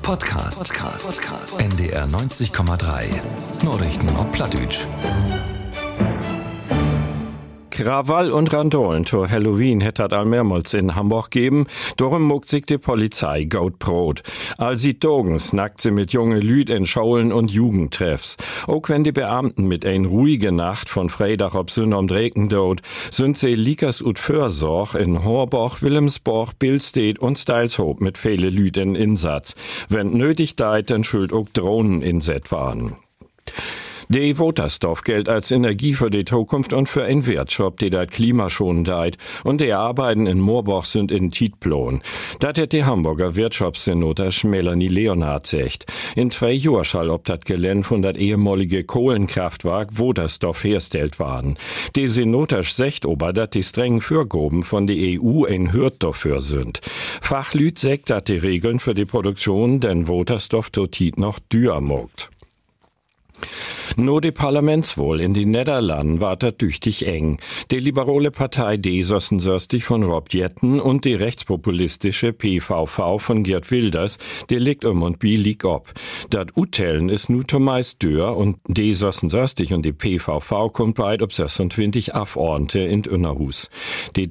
Podcast. NDR 90,3. Nachrichten auf Plattdeutsch. Krawall und Randolen zur Halloween hättet all mehrmals in Hamburg geben, darum muckt sich die Polizei gaut Brot. Als sie dogens nackt sie mit junge Lüd in Schaulen und Jugendtreffs. Auch wenn die Beamten mit ein ruhige Nacht von Freitag ob Sünn Drekendot, sind sie liekers ut Försorg in Horboch, Wilhelmsborg, Billstedt und Steilshoop mit viele Lüd in Insatz. Wenn nötig deit, dann schuld auch Drohnen inset waren. Die Wotersdorf gilt als Energie für die Zukunft und für ein Wertschop, die das Klima schon deit. Und die Arbeiten in Moorboch sind in Tietplan. Dat hat die Hamburger Wirtschaftssenator Melanie Leonhardt sagt. In 2 Jahren schall ob dat Gelände von dat ehemalige Kohlenkraftwerk Wotersdorf herstellt waren. Die Senator sagt aber, dat die strengen Vorgaben von der EU ein Hürd dafür sind. Fachlüd sagt, dat die Regeln für die Produktion den Wotersdorf totit noch dür mogt. Nur die Parlamentswahl in den Niederlanden war da tüchtig eng. Die liberale Partei D66 von Rob Jetten und die rechtspopulistische PVV von Geert Wilders, die liegt und bi liegt ob. Dat Utellen ist nu zumeist dür und D66 und die PVV kommt beid ob 26 Abgeordnete in Innerhus. Die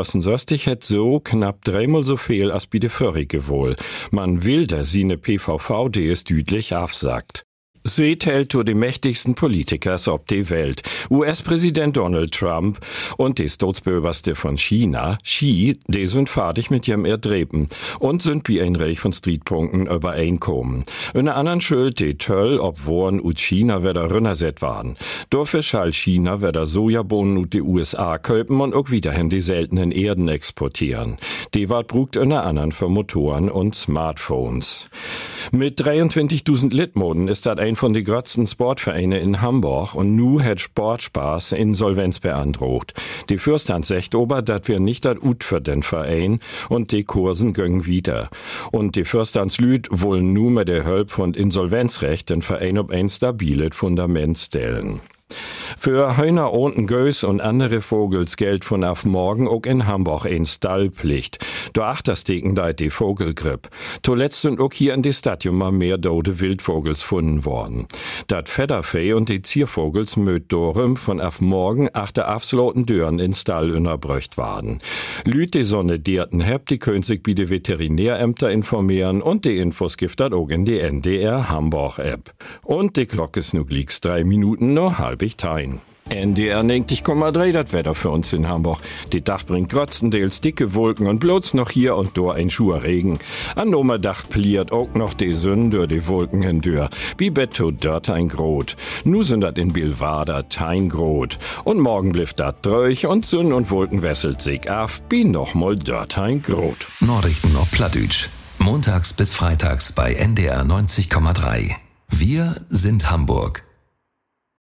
D66 hätt so knapp 3-mal so viel als bi de vorige wohl. Man will da sie ne PVV, die es düdlich absagt. Sie hält zu den mächtigsten Politikers ob die Welt. US-Präsident Donald Trump und die Staatsbürgerste von China, Xi, die sind fertig mit ihrem Erdreben und sind wie ein Reich von Streetpunkten übereinkommen. In der anderen Schuld die Töll, ob Wohren ut China wieder rünnerset waren. Dafür schall China wieder Sojabohnen ut die USA köpen und auch wiederhin die seltenen Erden exportieren. Die wat brugt in der anderen für Motoren und Smartphones. Mit 23.000 Litmoden ist das ein von den größten Sportvereine in Hamburg und nu hat Sportspaß Insolvenz beantragt. Die Fürstand sagt aber, dat wir nicht dat ut für den Verein und die Kursen gönnen wieder. Und die Fürstandslüd wollen nu mit der Hilfe von Insolvenzrecht den Verein ob ein stabiles Fundament stellen. Für Hühner und Gös und andere Vogels gilt von auf morgen auch in Hamburg ein Stallpflicht. Do achtersteken deit die Vogelgripp. Zuletzt sind auch hier in die Stadt immer mehr tote Wildvogels gefunden worden. Dat Fedderfee und die Ziervogels möt dorem von auf morgen achter afsloten Dörren in Stall unterbrücht waren. Lüt die Sonne dierten hebt, die können sich bei die Veterinärämter informieren und die Infos gibt dat auch in die NDR Hamburg App. Und die Glocke ist nu glieks 3 Minuten noch halbig tein. NDR 90,3, das Wetter für uns in Hamburg. Die Dach bringt grotzendeels dicke Wolken und bloß noch hier und dort ein Schurregen. An Dach pliert auch noch die Sonne durch die Wolken hindurch. Wie betto dort ein Grot. Nu sind dat in Bilwader tein Grot. Und morgen blifft dat dröch und Sonne und Wolken wesselt sich af. Bi noch mal dort ein Grot. Nachrichten auf Plattdeutsch. Montags bis freitags bei NDR 90,3. Wir sind Hamburg.